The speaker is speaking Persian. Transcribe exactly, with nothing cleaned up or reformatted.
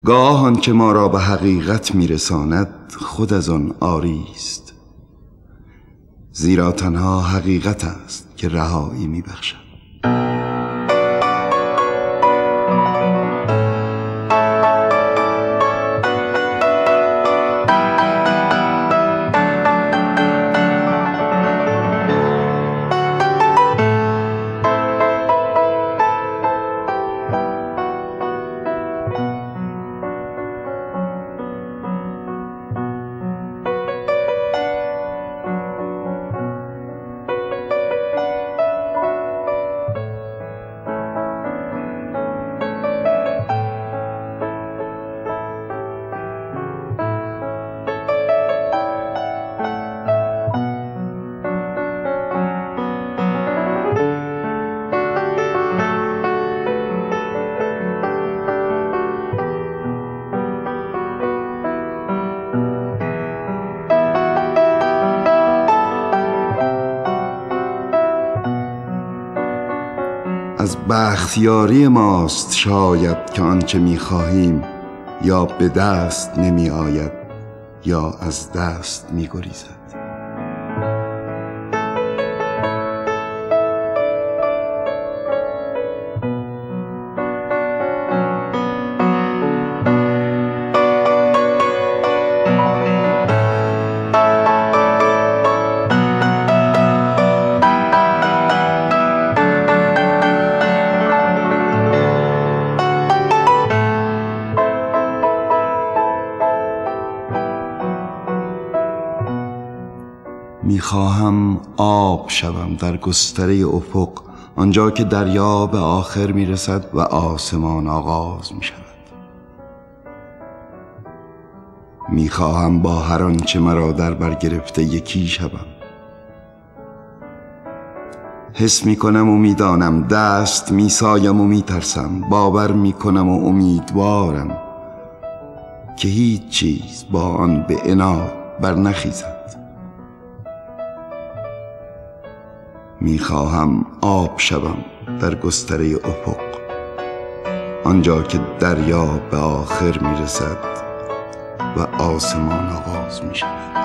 گاه آن که ما را به حقیقت میرساند خود از آن عاری است، زیرا تنها حقیقت است که رهایی میبخشد. از بختیاری ماست شاید که آنچه می‌خواهیم یا به دست نمی آید یا از دست می گریزد. میخواهم آب شوم در گستره افق، آنجا که دریا به آخر میرسد و آسمان آغاز میشود. میخواهم با هر آنچه مرا در بر گرفته یکی شوم. حس میکنم و میدانم، دست میسایم و میترسم، باور میکنم و امیدوارم که هیچ چیز با آن به عناد بر نخیزد. میخواهم آب شوم در گستره افق، آنجا که دریا به آخر میرسد و آسمان آغاز میشود.